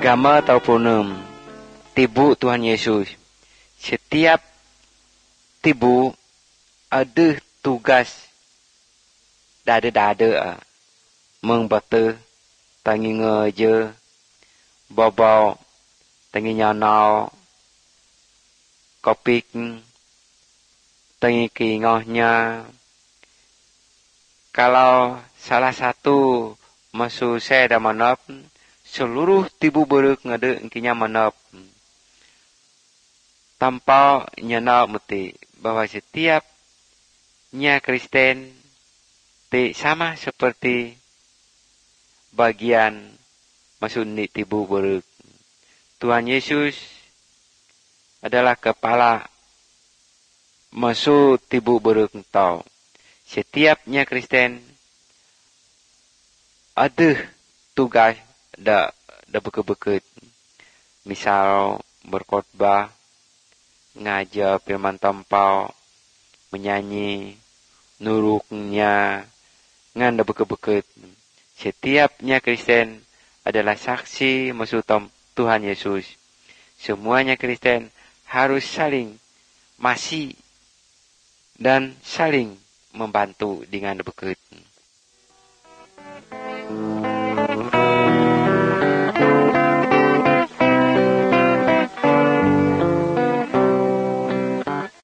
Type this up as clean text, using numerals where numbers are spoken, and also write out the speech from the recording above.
agama ataupun tibu Tuhan Yesus. Setiap tibu ada tugas dada mengbata tangi ngeje bobau tangi nyanau kopik tangi kingohnya. Kalau salah satu masuk saya dah manap, seluruh tibu beruk ngade engkinya manap. Tanpa nyanau mesti bahwa setiap nya Kristen sama seperti bagian masuk ni tibu beruk. Tuhan Yesus adalah kepala masuk tibu beruk tau. Setiapnya Kristen ada tugas dah beket-beket. Misal berkhotbah, ngajar firman tampau, menyanyi, nuruknya, ngan dah beket-beket. Setiapnya Kristen adalah saksi masuk Tuhan Yesus. Semuanya Kristen harus saling masih dan saling membantu dengan beket.